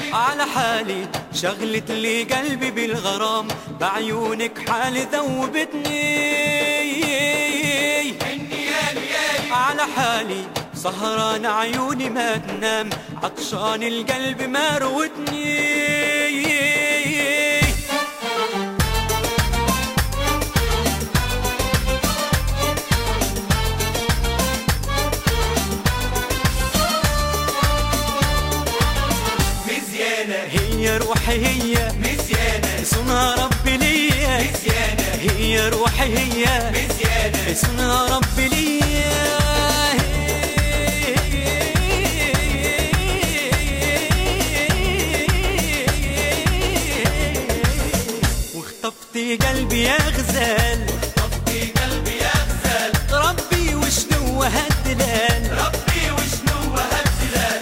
على حالي شغلت لي قلبي بالغرام، بعيونك حالي ذوبتني. على حالي سهران عيوني ما تنام، عطشان القلب ما روتني. هي روحي هي مزيانة، صنها ربي ليا. مزيانة هي روحي هي مزيانة، صنها ربي ليا. واخطفتي قلبي يا غزال، طفتي قلبي يا غزال. ربي وشنو هالدلال، ربي وشنو هالدلال.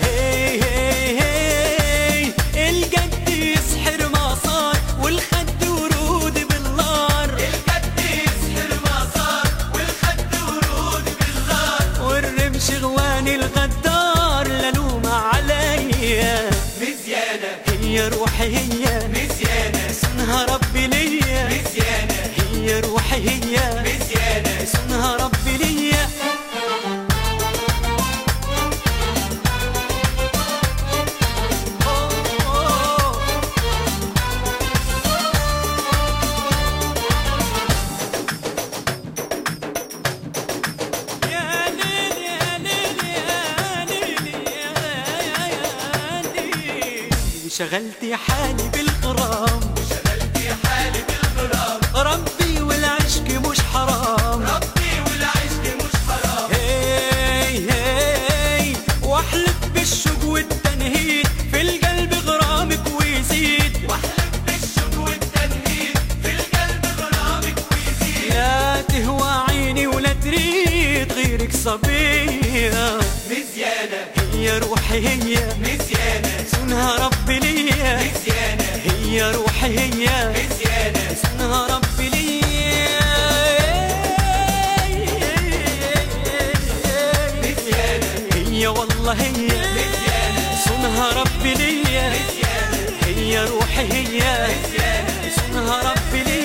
القد يسحر ما صار، والخد ورود بالنار. القد يسحر ما صار، والخد ورود بالنار. والرمش غواني الغدار للوم عليا. مزيانة هي روحي هي مزيانة، صنها ربي ليا. مزيانة هي روحي هي مزيانة، صنها ربي ليا. شغلتي حالي بالغرام، شغلتي حالي بالغرام. ربي والعشق مش حرام. ربي والعشق مش حرام. هي واحلف بالشوق والتنهيد، في القلب غرامك ويزيد. واحلف بالشوق والتنهيد، في القلب غرامك ويزيد. لا تهوى عيني ولا تريد غيرك صبية. مزيانة هي روحي هي مزيانة، صنها ربي ليا. مزيانة هي روحي هي مزيانة، صنها ربي ليا. هي والله هي صنها ربي ليا. هي روحي هي صنها ربي ليا.